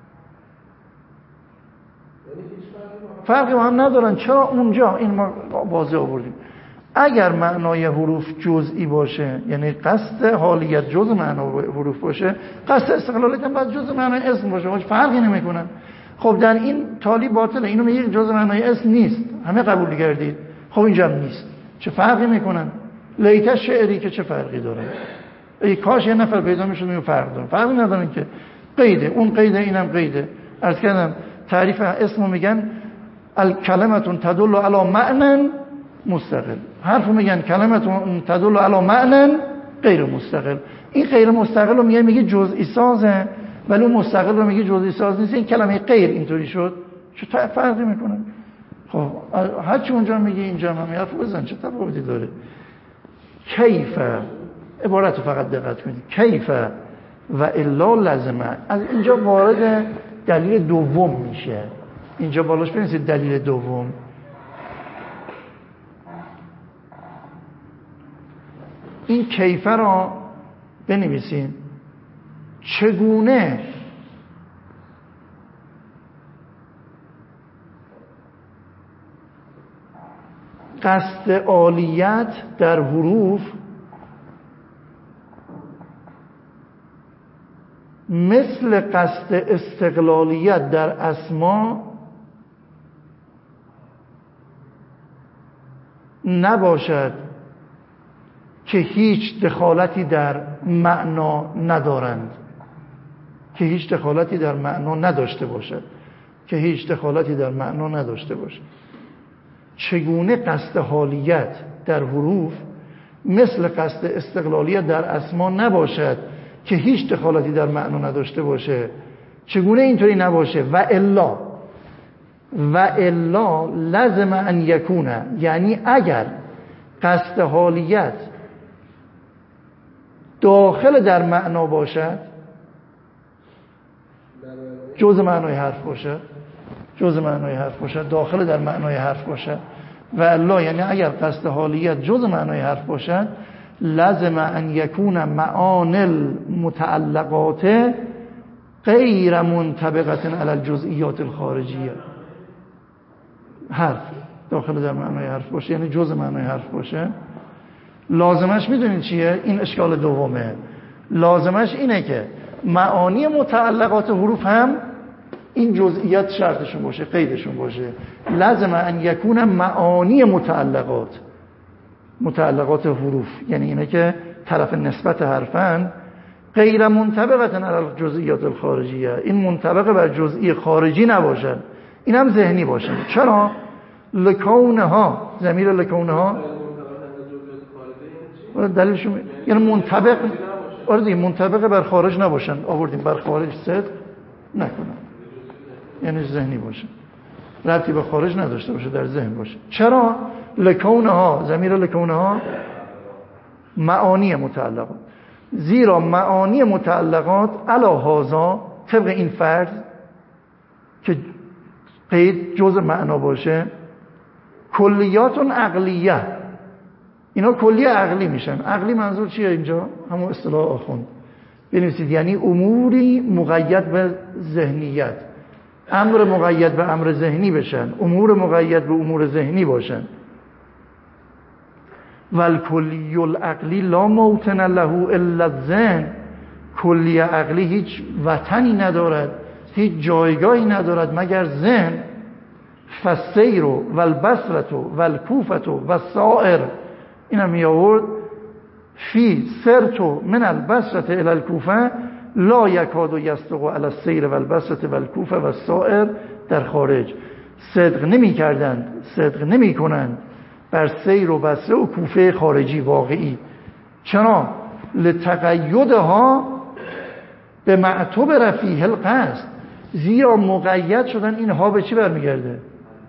فرقی با هم ندارن. چرا اونجا این ما واضح آوردیم اگر معنای حروف جزئی باشه، یعنی قصد حالیت جزء معنای حروف باشه، قصد استقلالیت هم باید جزء معنای اسم باشه، فرقی نمیکنن. خب در این تالی باطله، اینو میگه جزء معنای اسم نیست، همه قبول کردید، خب اینجا هم نیست، چه فرقی میکنن؟ لیت شعری که چه فرقی داره؟ ای کاش یه نفر پیدا میشد میگه فرق داره. فرقی نداره که قیده، اون قیده اینم قیده. عرض کردم تعریف اسمو میگن الکلمتون تدل علی معنی مستقل، حرفو میگن کلمتون تدل علی معنی غیر مستقل. این غیر مستقل رو میگه میگه جزئی سازه، ولی اون مستقل رو میگه جزئی ساز نیست. این کلمه غیر اینطوری شد، چه فرقی میکنه؟ خب هر چی اونجا میگه اینجا هم حرف بزن، چه تفاوتی داره؟ کیف، عبارت فقط دقت کنید، کیف و الا لازمه. از اینجا وارد دلیل دوم میشه. اینجا بالاش بنویسید دلیل دوم. این کیفه را بنویسید. چگونه قصد عالیت در حروف مثل قصد استقلالیت در اسما نباشد که هیچ دخالتی در معنا ندارند، که هیچ دخالتی در معنا نداشته باشد، که هیچ دخالتی در معنا نداشته باشد. چگونه قصد حالیت در حروف مثل قصد استقلالیت در اسما نباشد که هیچ دخالتی در معنا نداشته باشه. چگونه اینطوری نباشه؟ و الا، و الا لازم ان یکونه، یعنی اگر قصد حالیت داخل در معنا باشد، جزء معنای حرف باشد، جزء معنای حرف باشد، داخل در معنای حرف باشد. و الا یعنی اگر قصد حالیت جزء معنای حرف باشد، لازم ان یکون معانی المتعلقات غیر منطبقه علی الجزئیات الخارجیه. حرف داخل در معنای حرف باشه یعنی جزء معنای حرف باشه. لازمش میدونید چیه؟ این اشکال دومه. لازمش اینه که معانی متعلقات حروف هم این جزئیات شرطشون باشه، قیدشون باشه. لازم ان یکون معانی متعلقات، متعلقات حروف یعنی اینه که طرف نسبت حرفن، غیر منطبقه علی الجزئیات الخارجیه، این منطبق بر جزئی خارجی نباشن، این هم ذهنی باشن. چرا؟ لکونها، ضمیر لکونها دلیلشون یعنی منطبق، آره دیگه منطبق بر خارج نباشن، آوردیم بر خارج صدق نکنن، یعنی ذهنی باشن، ربطی به خارج نداشته باشه، در ذهن باشه. چرا؟ لکونها، ضمیر لکونها معانی متعلقات، زیرا معانی متعلقات علی هذا، طبق این فرض که قید جزء معنا باشه، کلیات عقلیه، اینا کلیه عقلی میشن. عقلی منظور چیه اینجا؟ همون اصطلاح آخوند بنویسید، یعنی اموری مقید به ذهنیت، امر مقید به امر ذهنی بشن، امور مقید به امور ذهنی باشن. والکلی العقلی لا موطن له الا الذهن، کلی عقلی هیچ وطنی ندارد، هیچ جایگاهی ندارد مگر ذهن. فالسیر والبصره والکوفه والسائر، اینا می آورد فی سرتو من البصره الی الکوفه لا یکاد یصدق علی السیر والبصره والکوفه والسائر در خارج. صدق نمی کردند، صدق نمی کنند بر سیر و بصره و کوفه خارجی واقعی. چرا؟ لتقیدها به معتوب رفیه القصد، زیرا مقید شدن. اینها به چی برمیگرده؟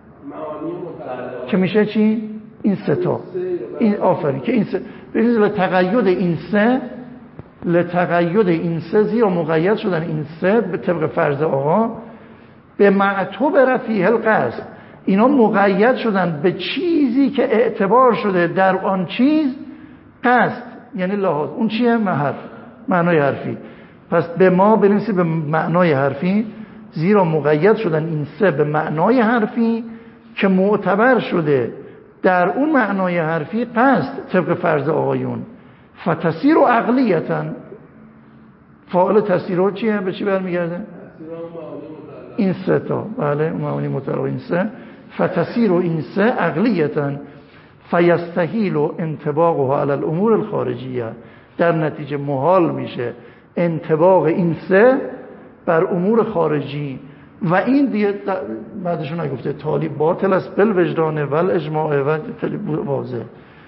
که میشه چی؟ این سه تا، این آفرین که این سه ببینید لتقید این سه، لتقید این سه زیرا مقید شدن این سه به طبق فرض آقا به معتوب رفیه القصد، اینا مقید شدن به چیزی که اعتبار شده در آن چیز قصد، یعنی لحاظ. اون چیه؟ محر، معنای حرفی. پس به ما بنویسید به معنای حرفی، زیرا مقید شدن این سه به معنای حرفی که معتبر شده در اون معنای حرفی قصد طبق فرض آقایون. فتسیر و عقلیتا، فاعل تسیر چیه؟ به چی برمیگرده؟ این سه تا، بله معانی مطلق این سه. فتسیر و این سه عقلیتا فیستحیل و انطباقها علی الامور الخارجیه، در نتیجه محال میشه انطباق این سه بر امور خارجی. و این دیگه بعدشون نگفته تالی باطل است بل وجدانه ول اجماع و خیلی واضح.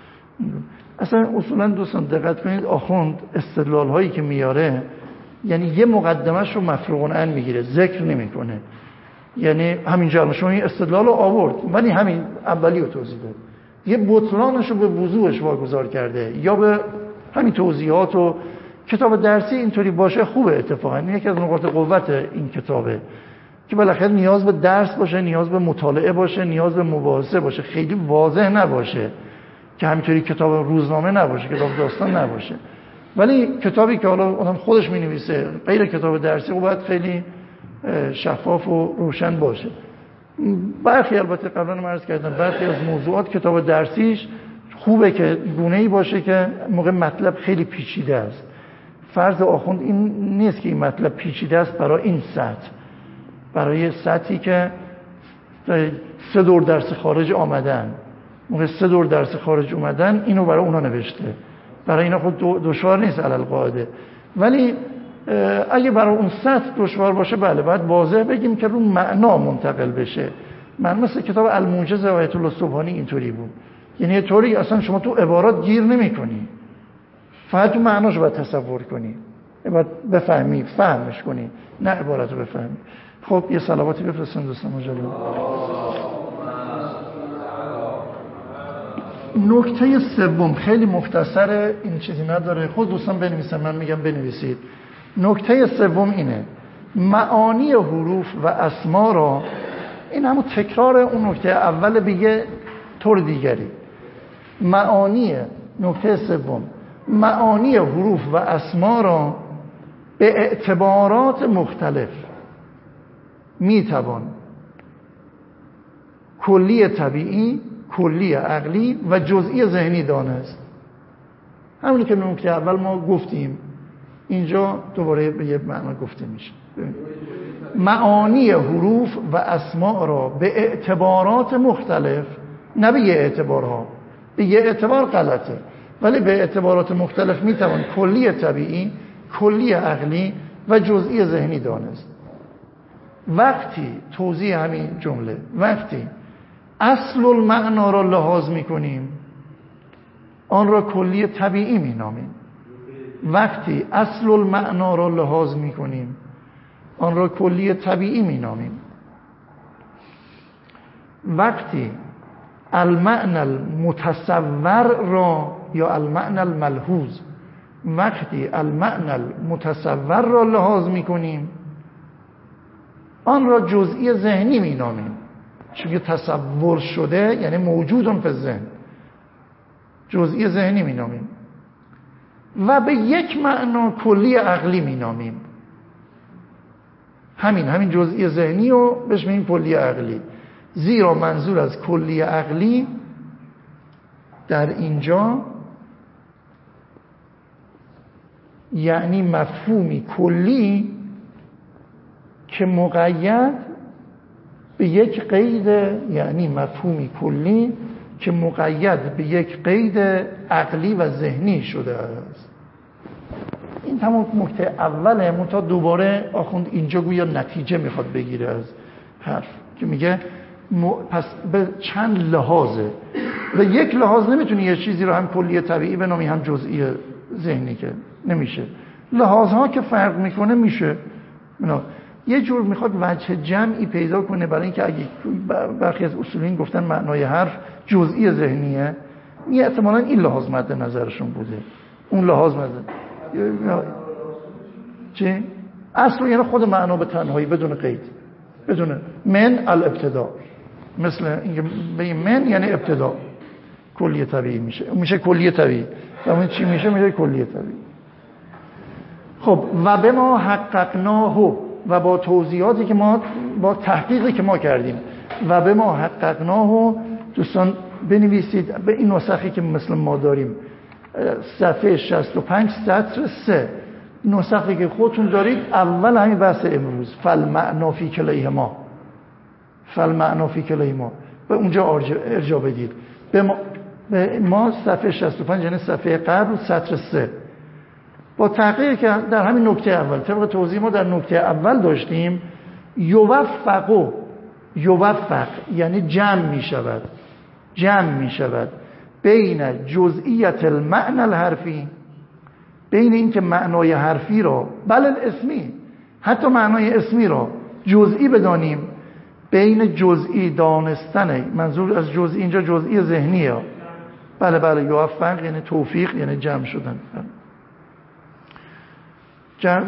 اصلا اصولا دوستان دقت کنید آخوند استدلال هایی که میاره یعنی یه مقدمش رو مفروغ عنه میگیره، ذکر نمیکنه. یعنی همینجا شما این استدلال رو آورد ولی همین اولی رو توضیح داد، یه بطلانش رو به وضوحش واگذار کرده یا به همین توضیحات. و کتاب درسی اینطوری باشه خوبه، اتفاقا این یکی از نقاط قوت این کتابه که بالاخره نیاز به درس باشه، نیاز به مطالعه باشه، نیاز به مباحثه باشه، خیلی واضح نباشه که همینطوری کتاب روزنامه نباشه، کتاب داستان نباشه. ولی کتابی که حالا آدم خودش می‌نویسه غیر کتاب درسی باید خیلی شفاف و روشن باشه. برخی البته قبلا من عرض کردم برخی از موضوعات کتاب درسیش خوبه که گونه‌ای باشه که موقع مطلب خیلی پیچیده است. فرض آخوند این نیست که این مطلب پیچیده است برای این سطح، برای سطحی که سه دور درس خارج آمدن، موقع سه دور درس خارج اومدن اینو برای اونا نوشته، برای اینا خود دشوار نیست علل قاعده. ولی اگه برای اون سطح دشوار باشه بله باید واضح بگیم که رو معنا منتقل بشه. من مثل کتاب الموجز آیت الله سبحانی اینطوری بود، یعنی یه طوری اصلا شما تو عبارات گیر نمی کنی، فقط تو معناش باید تصور کنی، باید بفهمی، فهمش کنی، نه عبارت رو بفهمی. خب یه صلواتی بفرستن دوستان مجلل. نکته سوم خیلی مختصره، این چیزی نداره، خود دوستان بنویسن، من میگم بنویسید. نکته سوم اینه معانی حروف و اسما را، این همون تکرار اون نکته اول به یه طور دیگری. معانی نکته سوم معانی حروف و اسما را به اعتبارات مختلف میتوان کلی طبیعی، کلی عقلی و جزئی ذهنی دانست. همونی که نکته اول ما گفتیم اینجا دوباره به یه معنا گفته میشه. معانی حروف و اسما را به اعتبارات مختلف، نه به یه اعتبارها، به یه اعتبار غلطه ولی به اعتبارات مختلف میتوان کلی طبیعی، کلی عقلی و جزئی ذهنی دانست. وقتی توضیح همین جمله، وقتی اصل المعنا را لحاظ میکنیم آن را کلی طبیعی مینامیم. وقتی اصل المعنا را لحاظ میکنیم آن را کلی طبیعی مینامیم. وقتی المعنى المتصور را یا المعنى الملحوظ، وقتی المعنى المتصور را لحاظ میکنیم آن را جزئی ذهنی مینامیم، چون که تصور شده یعنی موجودون فی ذهن، جزئی ذهنی مینامیم. و به یک معنا کلی عقلی مینامیم. همین همین جزئی ذهنی رو بهش میگیم کلی عقلی، زیرا منظور از کلی عقلی در اینجا یعنی مفهومی کلی که مقید به یک قید، یعنی مفهومی کلی که مقید به یک قید عقلی و ذهنی شده است. این تمام نکته اوله. منتها دوباره آخوند اینجا گویا نتیجه میخواد بگیره از حرف که میگه م... پس به چند لحاظه. به یک لحاظ نمیتونی یه چیزی رو هم کلی طبیعی بنامی هم جزئی ذهنی، که نمیشه. لحاظها که فرق میکنه میشه. نه. یه جور میخواد وجه جمعی پیدا کنه، برای اینکه اگه برخی از اصولین گفتن معنای حرف جزئی ذهنیه، این احتمالاً این لحاظ مد نظرشون بوده، اون لحاظ مد چی؟ اصل یعنی خود معنا به تنهایی بدون قید، بدون من الابتدا، مثل اینکه به من یعنی ابتدا کلیه طبیعی میشه، میشه کلیه طبیعی. اون چی میشه؟ میشه کلیه طبیعی. خب و به ما حققناه، و با توضیحاتی که ما با تحقیقی که ما کردیم، و به ما حققناه، دوستان بنویسید به این نسخی که مثل ما داریم، صفحه شصت و پنج سطر سه، نسخی که خودتون دارید، اول همین بحث امروز فالمعنا فی کلیهما، فالمعنا فی کلیهما، به اونجا ارجاع بدید. به ما, به ما صفحه شصت و پنج یعنی صفحه قبل سطر سه، با تحقیقی که در همین نکته اول طبق توضیح ما در نکته اول داشتیم، یوفق یوفق یعنی جمع می شود، جمع می شود بین جزئیت المعنی الحرفی، بین این که معنای حرفی را، بل الاسمی، حتی معنای اسمی را جزئی بدانیم، بین جزئی دانستن، منظور از جزئی اینجا جزئی ذهنیه، بله بله، یوفق یعنی توفیق، یعنی جمع شدن، جمع,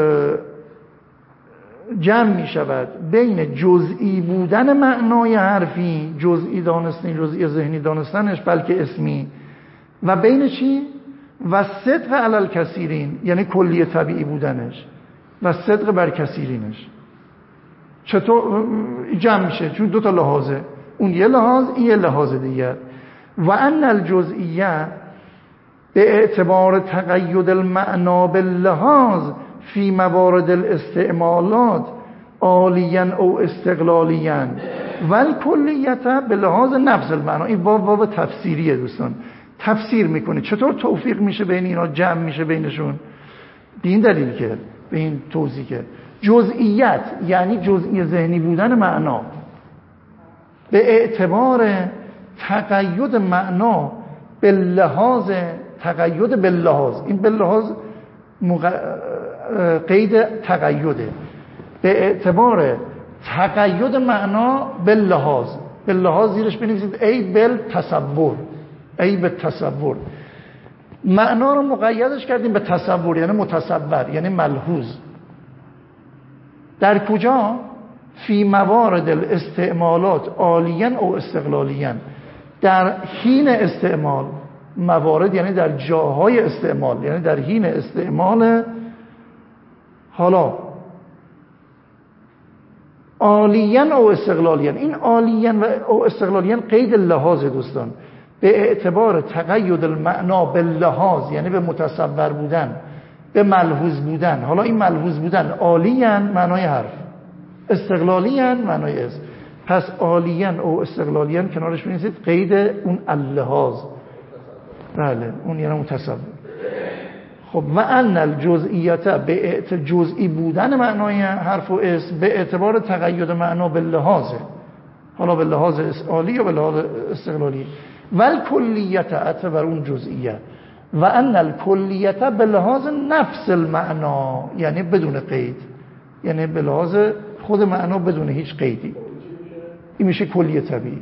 جمع می شود بین جزئی بودن معنای حرفی، جزئی دانستن، جزئی ذهنی دانستنش، بلکه اسمی، و بین چی؟ و صدق علی الکثیرین، یعنی کلی طبیعی بودنش، و صدق بر کثیرینش. چطور جمع میشه؟ چون دو تا لحاظه، اون یه لحاظ، این یه لحاظ دیگر. و ان الجزئیه به اعتبار تقید المعنا باللحاظ فی موارد الاستعمالات عالیاً او استقلالیاً والکلیت به لحاظ نفس المعنا. این باب باب تفسیریه دوستان، تفسیر میکنه چطور توفیق میشه بین اینا، جمع میشه بینشون. به این دلیل که به این توضیح که جزئیت یعنی جزئی ذهنی بودن معنا به اعتبار تقید معنا به لحاظ، تقید به لحاظ، این به لحاظ مغ... قید تقیده، به اعتبار تقید معنا به لحاظ، به لحاظ زیرش بنویسید ای بل تصور، ای به تصور، معنا رو مقیدش کردیم به تصور، یعنی متصور، یعنی ملحوظ. در کجا؟ فی موارد الاستعمالات عالیاً او استقلالیاً، در حین استعمال، موارد یعنی در جاهای استعمال، یعنی در حین استعمال، حالا عالیاً او استقلالیاً، این عالیاً و او استقلالیاً قید لحاظ دوستان، به اعتبار تقید المعنا به لحاظ، یعنی به متصور بودن، به ملحوظ بودن. حالا این ملحوظ بودن عالیاً معنای حرف، استقلالیاً معنای اسم. پس عالیاً او استقلالیاً کنارش بنویسید قید اون اللحاظ، بله اون یعنی متصور. خب و ان الجزئیت به اعت جزئی بودن معنای حرف و اسم به اعتبار تقید معنا به لحاظ، حالا به لحاظ عالی یا به لحاظ استقلالی، ول کلیت عطف بر اون جزئیت، و ان الکلیت به لحاظ نفس المعنا، یعنی بدون قید، یعنی به لحاظ خود معنا بدون هیچ قیدی. این میشه کلیه طبیعی.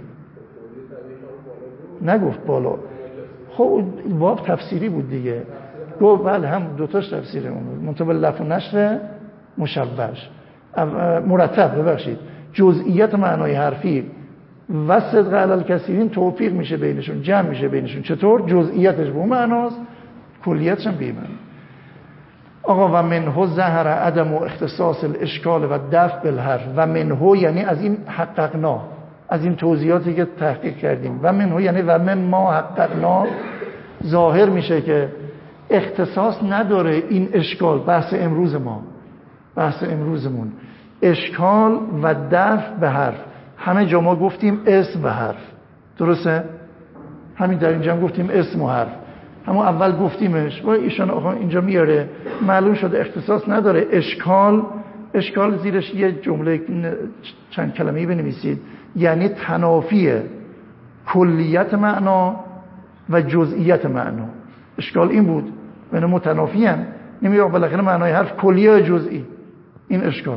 نگفت بالا، خب باب تفسیری بود دیگه، گفت بله هم دوتاش تفسیره اون بود، منطبع لفظ و نشر مشوش مرتب، ببخشید جزئیت معنای حرفی و صدق علی الکثیرین توفیق میشه بینشون، جمع میشه بینشون. چطور؟ جزئیتش به اون معناست، کلیتش هم به این معنی. آقا و منه ظهر عدم و اختصاص الاشکال و دفع بالحرف، و منه یعنی از این حققنا، از این توضیحاتی که تحقیق کردیم، و منه یعنی و من ما حققنا، ظاهر میشه که اختصاص نداره این اشکال، بحث امروز ما، بحث امروزمون اشکال و دفع به حرف. همه جا ما گفتیم اسم و حرف، درسته؟ همین در اینجا هم گفتیم اسم و حرف، همون اول گفتیمش و ایشان آقا اینجا میاره معلوم شده اختصاص نداره. اشکال، اشکال زیرش یه جمله چند کلمه‌ای بنویسید، یعنی تنافی کلیت معنا و جزئیت معنا. اشکال این بود بین متنافی هم نمیگه بالاخره معنای حرف کلیه و جزئی، این اشکال.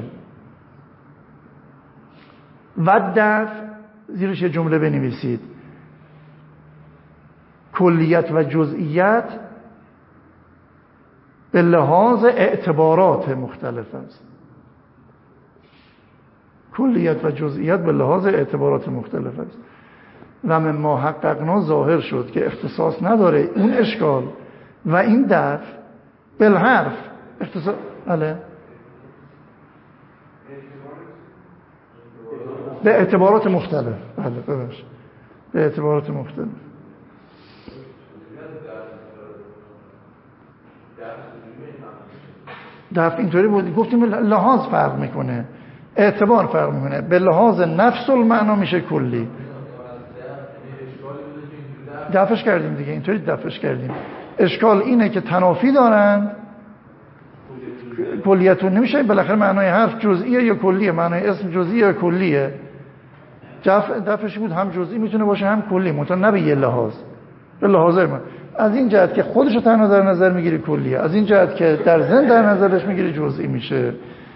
و دفع زیرش یه جمله بنویسید، کلیت و جزئیت به لحاظ اعتبارات مختلف است. کلیت و جزئیت به لحاظ اعتبارات مختلف است. و من ما حققنا ظاهر شد که اختصاص نداره اون اشکال و این دفع بالحرف اختصاص. بله به اعتبارات مختلف. بله ببخشید به اعتبارات مختلف. دفع اینطوری بود گفتیم لحاظ فرق میکنه، اعتبار فرق میکنه. به لحاظ نفس المعنا میشه کلی. دفعش کردیم دیگه، اینطوری دفعش کردیم. اشکال اینه که تنافی دارن، کلیتون نمیشه. بالاخره معنای حرف جزئیه یا کلیه، معنای اسم جزئیه یا کلیه. دفع دفعش بود هم جزئی میتونه باشه هم کلی، منتها نه به یه لحاظ. به لحاظ من از این جهت که خودشو تنها در نظر میگیری کلیه، از این جهت که در ضمن در نظرش میگیری جزئی میشه.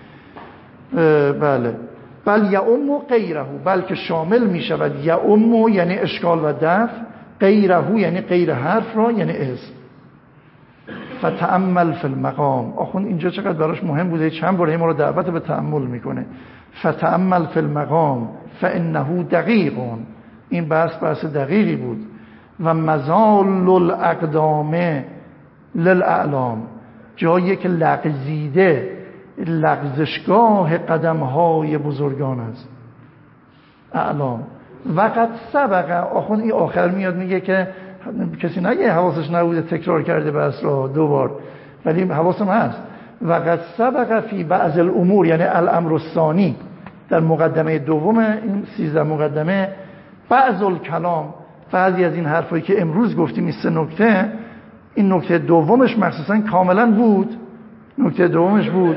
بله. بل یعم غیره، بلکه شامل میشود یعم یعنی اشکال و دفع، غیره یعنی غیر حرف را یعنی اسم. فتأمل فی المقام. آخوند اینجا چقدر براش مهم بوده، چند بار ما رو دعوت به تأمل میکنه. فتأمل فی المقام فانه دقیق. این بحث بحث دقیقی بود. و مزال الاقدام للاعلام، جایی که لغزیده لغزشگاه قدمهای بزرگان است. اعلام. وقت سبقه. آخوند این آخر میاد میگه که کسی نگه حواسش نبوده تکرار کرده بحث را دو بار، ولی حواسم هست. وقت سبقه فی بعض الامور یعنی الامر الثانی، در مقدمه دوم این سیزده مقدمه، بعض الکلام، بعضی از این حرفایی که امروز گفتیم این سه نکته، این نکته دومش مخصوصا کاملا بود، نکته دومش بود.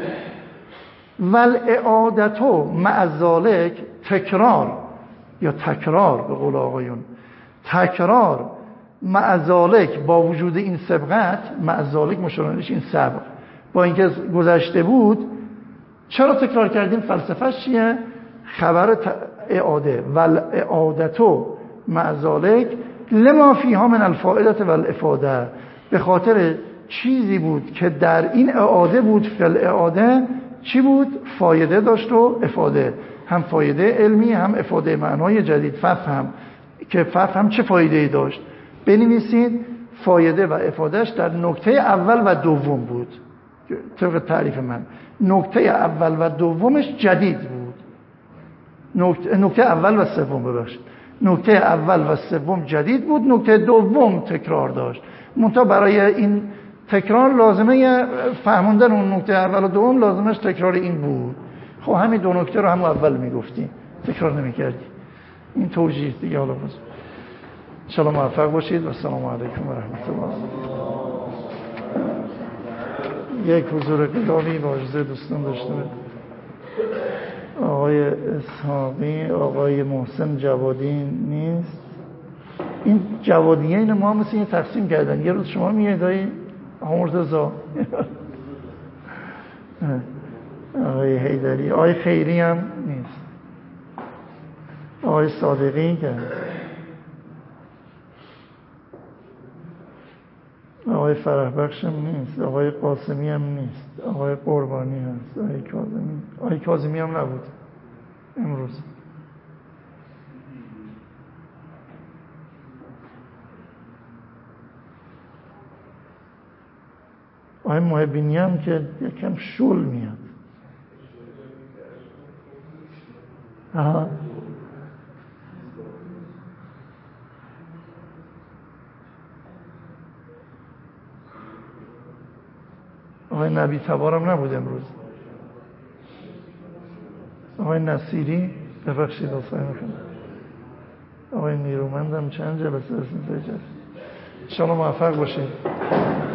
والاعادتو مع ذالک، تکرار یا تکرار به قول آقایون، تکرار مع ذالک با وجود این سبقت، مع ذالک مشارنش این سبق، با اینکه گذشته بود، چرا تکرار کردیم؟ فلسفه‌اش چیه؟ خبر اعاده. والاعادتو مع ذالک لما فیها من الفائده والافاده، به خاطر چیزی بود که در این اعاده بود. فل اعاده چی بود؟ فایده داشت و افاده، هم فایده علمی هم افاده معنای جدید. فهم که فهم چه فایده‌ای داشت بنویسید. فایده و افادهش در نکته اول و دوم بود طبق تعریف من. نکته اول و دومش جدید بود. نکته, نکته اول و سوم ببخشید نکته اول و سوم جدید بود، نکته دوم تکرار داشت. منتها برای این تکرار لازمه فهموندن اون نکته اول و دوم لازمش تکرار این بود. خب همین دو نکته رو هم اول میگفتیم، تکرار نمیکردیم. این توجیه دیگه. حالا باز ان شاء الله موفق باشید و السلام علیکم و رحمت الله. یک حضور قلابی با اجازه دوستان داشته آقای اسحاقی، آقای محسن جوادی نیست. این جوادیه این ما مثل این تقسیم کردن، یه روز شما میاد آقای مرتضی، آقای حیدری، آقای خیری هم نیست، آقای صادقی که، آقای فرح بخش هم نیست، آقای قاسمی هم نیست، آقای قربانی هست، آقای کاظمی آقای کاظمی هم نبود امروز. آقای محبینی هم که یکم شل میاد. آها آقای نبی تبارم نبود امروز. آقای نصیری ببخشید اصلا میکنم. آقای نیرومندم چند جلسه اسم جلسه. ان شاء الله موفق باشید.